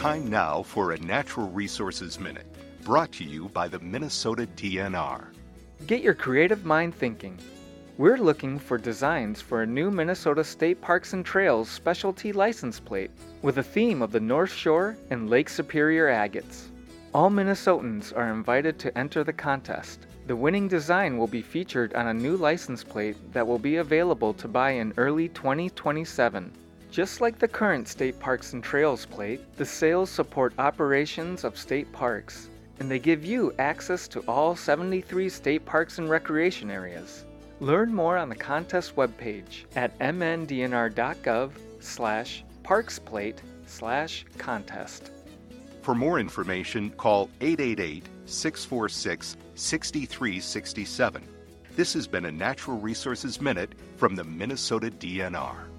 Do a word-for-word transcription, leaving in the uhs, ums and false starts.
Time now for a Natural Resources Minute, brought to you by the Minnesota D N R. Get your creative mind thinking. We're looking for designs for a new Minnesota State Parks and Trails specialty license plate with a theme of the North Shore and Lake Superior agates. All Minnesotans are invited to enter the contest. The winning design will be featured on a new license plate that will be available to buy in early twenty twenty-seven. Just like the current State Parks and Trails plate, the sales support operations of state parks, and they give you access to all seventy-three state parks and recreation areas. Learn more on the contest webpage at mndnr.gov slash parksplate slash contest. For more information, call eight eight eight, six four six, six three six seven. This has been a Natural Resources Minute from the Minnesota D N R.